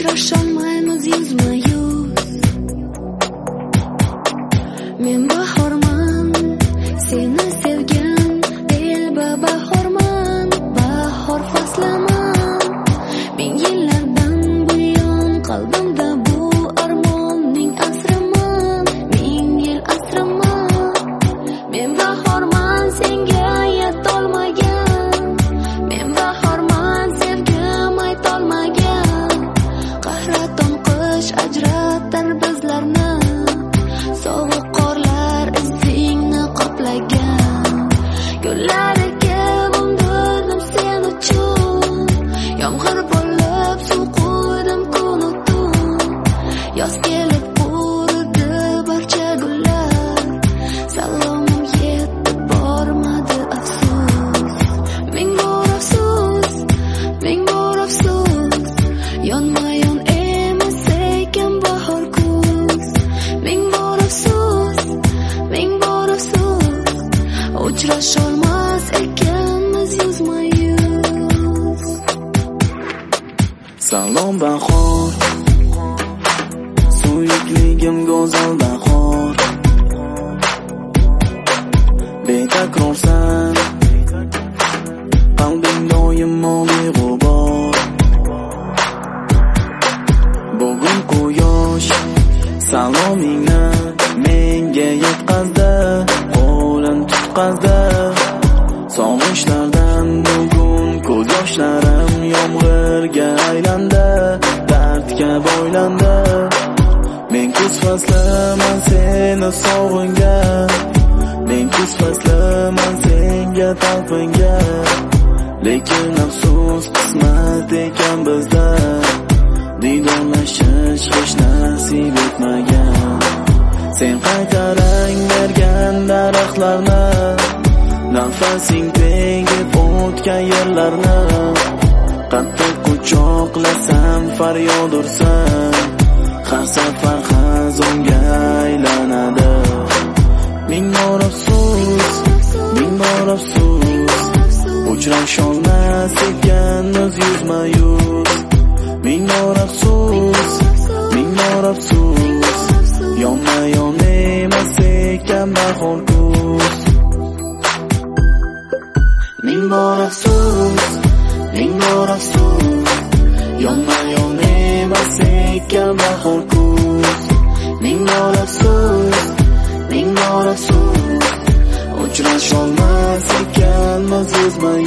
Uchrasholmaymiz yuzma-yuz. Men bahorman, seni sevgan dilba bahorman, bahor fasliman. Ming yillardan buyon qalbimda bu armonning asriman, ming yil asriman. Men bahorman, senga yetolmagan, men bahorman, sevgim aytolmagan. Qahraton qish ajratar bizlarni, sovuq qorlar izingni qoplagan. Gullar ekib undirdim sen uchun, yomg'ir bo'lib suv quydim kun-tun. Yoz kelib quridi barcha gullar, salomim yetib bormadi afsus. Ming bor afsus, ming bor afsus, yonma-yon emas ekan bahor kuz. Ming bor afsus, ming bor afsus, uchrasholmas ekanmiz yuzma-yuz. Salom bahor, suyukligim go'zal bahor. Betakrorsan, qalbing doimo beg'ubor. Bugun quyosh salomingni menga yetkazdi, qo'lim tutqazdi. Sog'inchlardan bugun ko'z yoshlarim yomg'irga aylandi, dardga boylandi. Men kuz fasliman seni sog'ingan, men kuz fasliman senga talpingan. Lekin afsus qismat ekan bizda, didorlashish hech nasib etmagan. Sen qaytarang bergan daraxtlarni, nafasing tegib o'tgan yerlarni. Qattiq quchoqlasam faryod ursan, har safar xazonga aylanadi. Ming bor afsus, ming bor afsus, uchrasholmas ekanmiz yuzma-yuz. Ming bor afsus, ming bor afsus, yonma-yon emas ekan bahor kuz. Ming bor afsus, ming bor afsus, yonma-yon emas ekan bahor kuz. Ming bor afsus, ming bor afsus, uchrasholmas ekanmiz yuzma-yuz.